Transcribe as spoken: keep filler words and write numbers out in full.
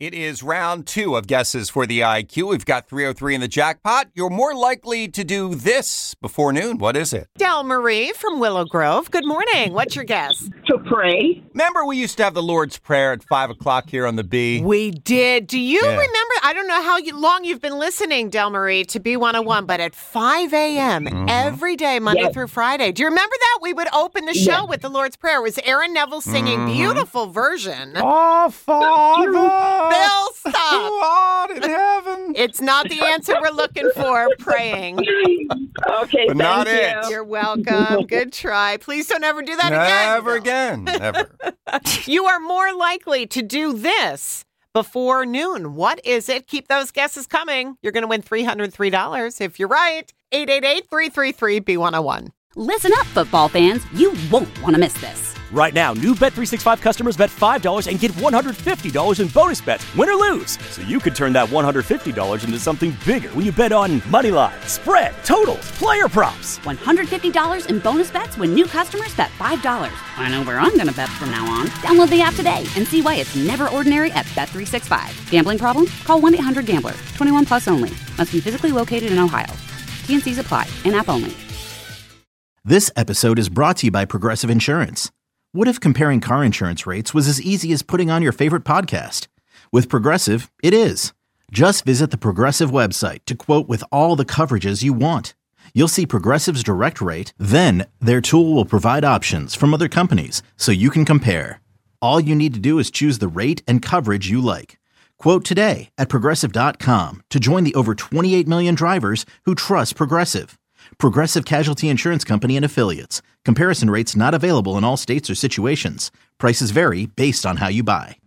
It is round two of guesses for the I Q. We've got three oh three in the jackpot. You're more likely to do this before noon. What is it? Del Marie from Willow Grove. Good morning. What's your guess? To pray. Remember we used to have the Lord's Prayer at five o'clock here on the B? We did. Do you Yeah. remember? I don't know how you, long you've been listening, Del Marie, to B one oh one, but at five a.m. Mm-hmm. every day, Monday Yes. through Friday. Do you remember that? We would open the show Yes. with the Lord's Prayer. It was Aaron Neville singing Mm-hmm. beautiful version. Oh, Father, Bill, stop. who art in heaven. It's not the answer we're looking for, praying. Okay, But thank not you. it. You're welcome. Good try. Please don't ever do that Never again. again. Never. You are more likely to do this before noon. What is it? Keep those guesses coming. You're going to win three hundred three dollars if you're right. eight eight eight, three three three, B one oh one. Listen up, football fans. You won't want to miss this. Right now, new Bet three sixty-five customers bet five dollars and get one hundred fifty dollars in bonus bets, win or lose. So you could turn that one hundred fifty dollars into something bigger when you bet on money line, spread, totals, player props. one hundred fifty dollars in bonus bets when new customers bet five dollars. I know where I'm going to bet from now on. Download the app today and see why it's never ordinary at Bet three sixty-five. Gambling problem? Call one eight hundred gambler. twenty-one plus only. Must be physically located in Ohio. T and C's apply. In-app only. This episode is brought to you by Progressive Insurance. What if comparing car insurance rates was as easy as putting on your favorite podcast? With Progressive, it is. Just visit the Progressive website to quote with all the coverages you want. You'll see Progressive's direct rate, then their tool will provide options from other companies so you can compare. All you need to do is choose the rate and coverage you like. Quote today at Progressive dot com to join the over twenty-eight million drivers who trust Progressive. Progressive Casualty Insurance Company and Affiliates. Comparison rates not available in all states or situations. Prices vary based on how you buy.